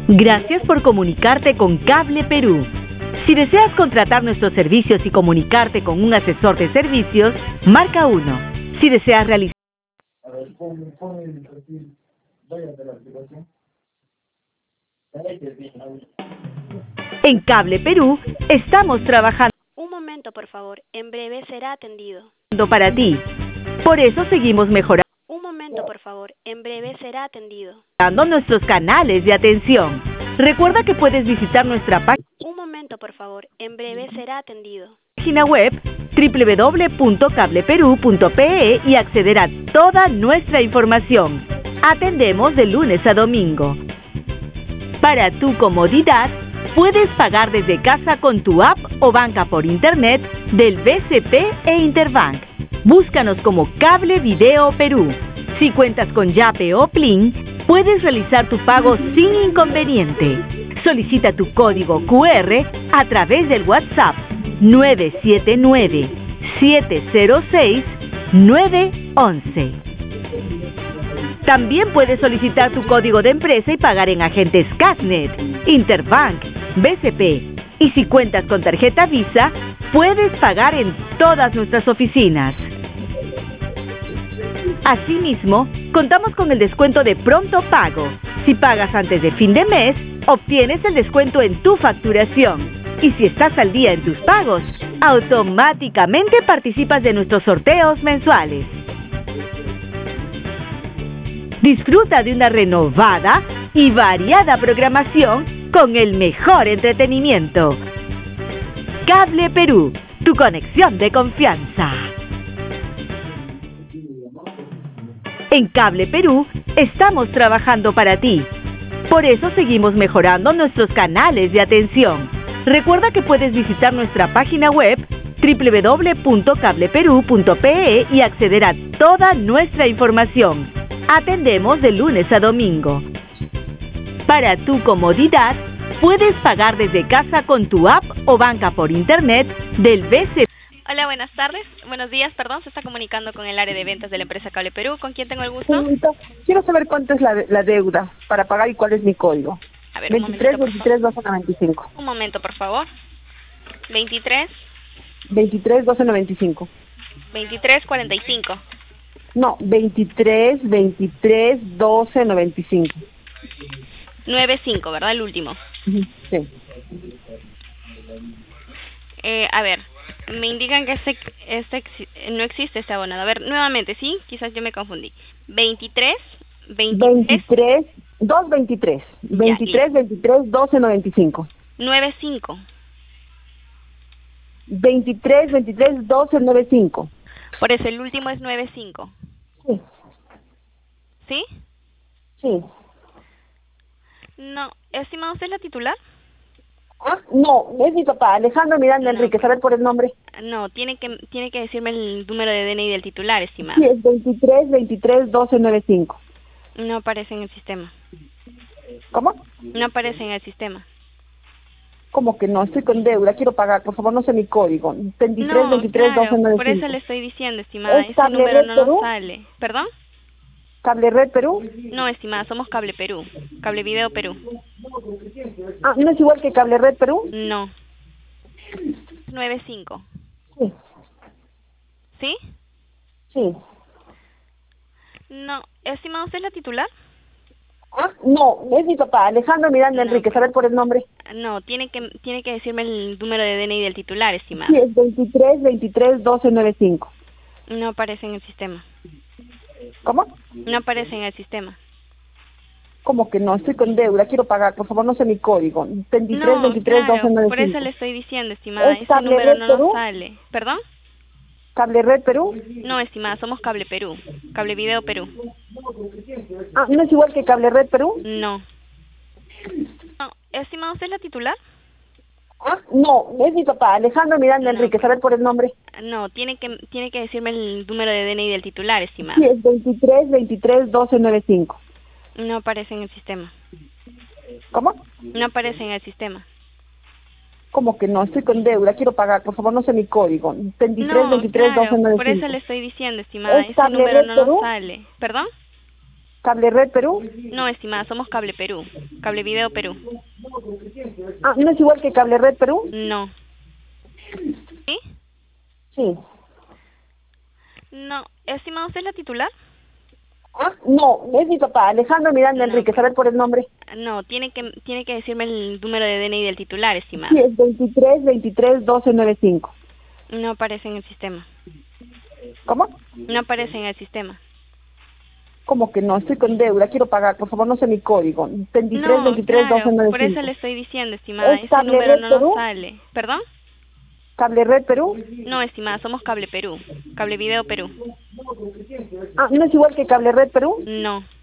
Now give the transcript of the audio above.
Gracias por comunicarte con Cable Perú. Si deseas contratar nuestros servicios y comunicarte con un asesor de servicios, marca 1. Si deseas realizar... A ver, pon el perfil, váyate a la aplicación. En Cable Perú estamos trabajando Un momento, por favor. En breve será atendido. para ti. Por eso seguimos mejorando Un momento, por favor. En breve será atendido. nuestros canales de atención. Recuerda que puedes visitar nuestra Un momento, por favor. En breve será atendido. página web www.cableperú.pe y acceder a toda nuestra información. Atendemos de lunes a domingo. Para tu comodidad, puedes pagar desde casa con tu app o banca por internet del BCP e Interbank. Búscanos como Cable Video Perú. Si cuentas con Yape o Plin, puedes realizar tu pago sin inconveniente. Solicita tu código QR a través del WhatsApp 979-706-911. También puedes solicitar tu código de empresa y pagar en agentes Casnet, Interbank, BCP. Y si cuentas con tarjeta Visa, puedes pagar en todas nuestras oficinas. Asimismo, contamos con el descuento de pronto pago. Si pagas antes de fin de mes, obtienes el descuento en tu facturación. Y si estás al día en tus pagos, automáticamente participas de nuestros sorteos mensuales. Disfruta de una renovada y variada programación con el mejor entretenimiento. Cable Perú, tu conexión de confianza. En Cable Perú estamos trabajando para ti. Por eso seguimos mejorando nuestros canales de atención. Recuerda que puedes visitar nuestra página web www.cableperú.pe y acceder a toda nuestra información. Atendemos de lunes a domingo. Para tu comodidad, puedes pagar desde casa con tu app o banca por internet del BCP. Hola, buenas tardes. Buenos días, perdón. Se está comunicando con el área de ventas de la empresa Cable Perú. ¿Con quién tengo el gusto? Señorita, quiero saber cuánto es la deuda para pagar y cuál es mi código. A ver, 23, 23, 1295. Un momento, por favor. 23, 23, 1295. 23, 45. No, 23, 23, 1295. 95, ¿verdad? El último. Sí. A ver, me indican que no existe este abonado. A ver, nuevamente, ¿sí? Quizás yo me confundí. 23, 23, 223. 23, 23, 1295. 95. 23, 23, 1295. Por eso, el último es 95. Sí. ¿Sí? Sí. No, estimado, ¿usted es la titular? Ah, no, es mi papá, Alejandro Miranda Enrique, ¿saber por el nombre? No, tiene que decirme el número de DNI del titular, estimado. Sí, es 23, 23, 1295. No aparece en el sistema. ¿Cómo? No aparece en el sistema. ¿Cómo que no? Estoy con deuda, quiero pagar, por favor, no sé mi código. 23, No, 23, claro, 1295. por eso le estoy diciendo, estimada, ¿Es ese Cable número Red no Perú? nos sale. ¿Perdón? ¿Cable Red Perú? No, estimada, somos Cable Perú, Cable Video Perú. Ah, ¿no es igual que Cable Red Perú? No. 95. Sí, ¿Sí? sí. No, estimado, ¿usted es la titular? Ah, no, es mi papá, Alejandro Miranda Enrique, ¿saber por el nombre? No, tiene que decirme el número de DNI del titular, estimada. Sí, es 23, 23, 1295. No aparece en el sistema. ¿Cómo? No aparece en el sistema. ¿Cómo que no? Estoy con deuda, quiero pagar, por favor, no sé mi código. 23, No, 23, claro, 1295. por eso le estoy diciendo, estimada, ¿Es ese Cable número Red no Perú? nos sale. ¿Perdón? ¿Cable Red Perú? No, estimada, somos Cable Perú, Cable Video Perú. Ah, ¿no es igual que Cable Red Perú? No. No, estimado, ¿usted es la titular? Ah, no, es mi papá, Alejandro Miranda Enrique, ¿saber por el nombre? No, tiene que decirme el número de DNI del titular, estimada. Sí, es 23, 23, 1295. No aparece en el sistema. ¿Cómo? No aparece en el sistema. ¿Cómo que no? Estoy con deuda, quiero pagar, por favor, no sé mi código. 23, No, 23, claro, 1295. por eso le estoy diciendo, estimada, ¿Es ese Cable número Red no Perú? nos sale. ¿Perdón? Cable Red Perú. No, estimada, somos Cable Perú. Cable Video Perú. Ah, ¿no es igual que Cable Red Perú? No. ¿Sí? Sí. No. Estimada, ¿usted es la titular? Ah, no, es mi papá, Alejandro Miranda No, Enríquez, a ver por el nombre. No, tiene que decirme el número de DNI del titular, estimada. Sí, es 23 1295. No aparece en el sistema. ¿Cómo? No aparece en el sistema. ¿Cómo que no? Estoy con deuda, quiero pagar, por favor, no sé mi código. 23 No, 23 claro, 1295. por eso le estoy diciendo, estimada. ¿Es Ese Cable número Red no Perú? nos sale. ¿Perdón? ¿Cable Red Perú? No, estimada, somos Cable Perú. Cable Video Perú. Ah, ¿no es igual que Cable Red Perú? No.